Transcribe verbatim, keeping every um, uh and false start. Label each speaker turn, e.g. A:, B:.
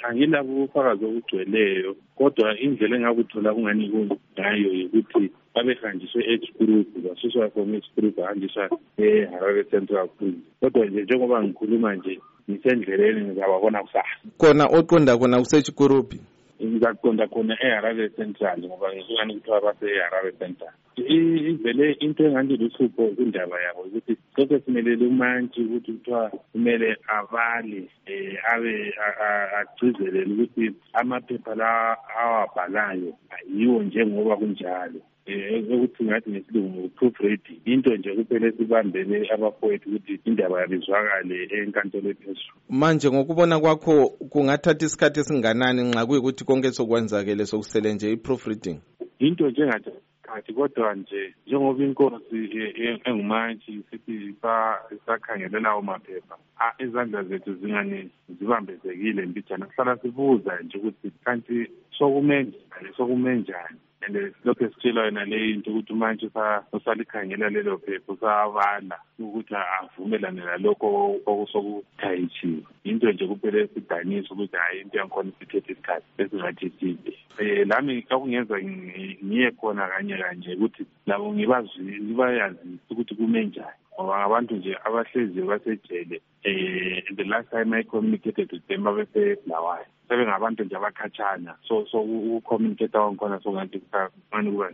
A: angilabo ubufakazi obugcweleyo kodwa indlela engakuthola kungani ngayo ukuthi babehanjiswe e-group basuswa from e-group bahanjiswa e-Harare Central Prison. Kodwa nje njengoba ngikhuluma nje ngisendleleni ngizababona kusasa.
B: Khona oqonda khona kusechikurupi?
A: Ngizaqonda khona e-Harare Central ngoba ngizokani kuthiwa base-Harare Central. Ivele into enganje luhlupho kwindaba yabo ukuthi konke simelele umantshi ukuthi kuthiwa kumele abale eh abe agcizelele ukuthi amaphepha la awabhalayo ayiwo njengoba kunjalo. Eh ukuthi ngathi ngesilungu proof reading into nje kuphela sibambele abafowethu ukuthi indaba yabizwakale enkantolo ephezulu.
B: Manje ngokubona kwakho kungathatha isikhathi esinganani nxa kuyikuthi konke sokwenzakele sokusele nje i-proof reading?
A: Into njengathi kathi kodwa nje njengoba inkosi engumantshi sithi sakhangelela amaphepha izandla zethu zingani zibambezekile mbijana kuhlala sibuza nje ukuthi kanti sokumenjani sokumenjani and lokho sitshela yona le into ukuthi manje usalikhangela lelo phepha usabala ukuthi avumelane nalokho okusokuthayichiwe. Into nje kuphela sidanisa ukuthi hayi into yankhona sithethe isikhathi esingathi side. Eh lami akungenza ngiye khona kanye kanje ukuthi labo ngibazwi ngibayazi ukuthi kumenjani ngoba abantu nje abahlezi basejele eh the last time I communicated with them babese Bulawayo sebengabantu nje abakhatshana so so ucommunicate wankhona so ngathi manje kuba